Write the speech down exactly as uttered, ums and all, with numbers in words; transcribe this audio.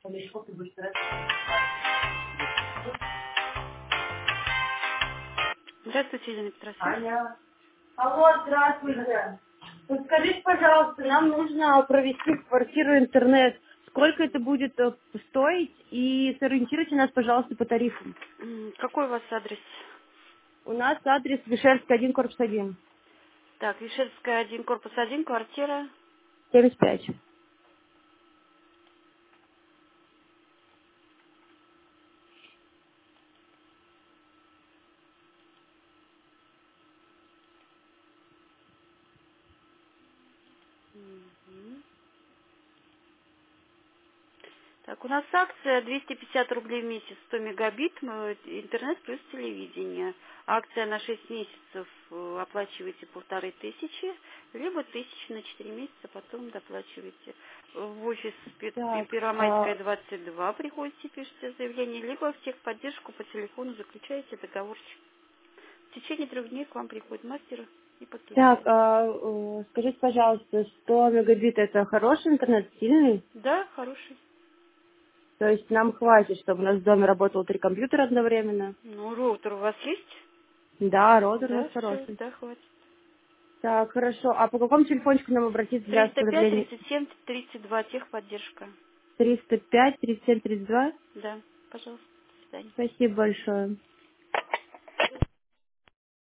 Здравствуйте, Елена Петросовна. Аня. Алло, здравствуйте. Подскажите, пожалуйста, нам нужно провести в квартиру интернет. Сколько это будет э, стоить? И сориентируйте нас, пожалуйста, по тарифам. М, Какой у вас адрес? У нас адрес Вишерская, один, корпус один. Так, Вишерская, один, корпус один, квартира. семьдесят пять. Мгм. Так, у нас акция двести пятьдесят рублей в месяц, сто мегабит, э, интернет плюс телевидение. Акция на шесть месяцев, э, оплачиваете полторы тысячи, либо тысячи на четыре месяца, потом доплачиваете. В офис Пе- Так, Первомайская, а, двадцать два приходите, пишите заявление, либо в техподдержку по телефону заключаете договорчик. В течение трех дней к вам приходит мастер и так, подключает. а, э, скажите, пожалуйста, сто мегабит это хороший интернет, сильный? Да, хороший. То есть нам хватит, чтобы у нас в доме работало три компьютера одновременно? Ну, роутер у вас есть? Да, роутер у нас Да, все, хороший. да, хватит. Так, хорошо. А по какому телефончику нам обратиться для триста пять, остановления? тридцать семь, тридцать два, техподдержка. триста пять, тридцать семь, тридцать два. Да, пожалуйста, до свидания. Спасибо большое.